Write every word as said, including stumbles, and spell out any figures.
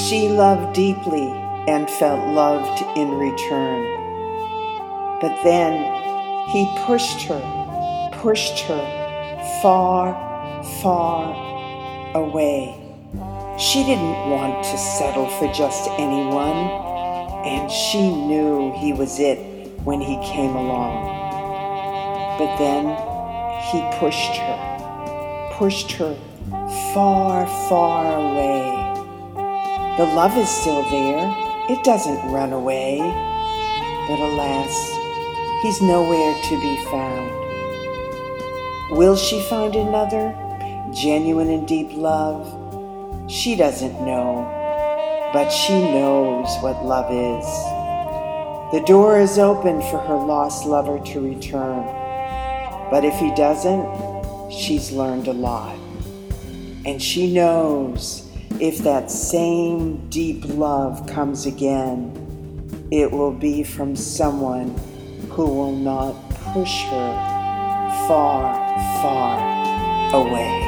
She loved deeply and felt loved in return. But then he pushed her, pushed her far, far away. She didn't want to settle for just anyone, and she knew he was it when he came along. But then he pushed her, pushed her far, far away. The love is still there. It doesn't run away. But alas, he's nowhere to be found. Will she find another, genuine and deep love? She doesn't know, but she knows what love is. The door is open for her lost lover to return. But if he doesn't, she's learned a lot. And she knows if that same deep love comes again, it will be from someone who will not push her far, far away.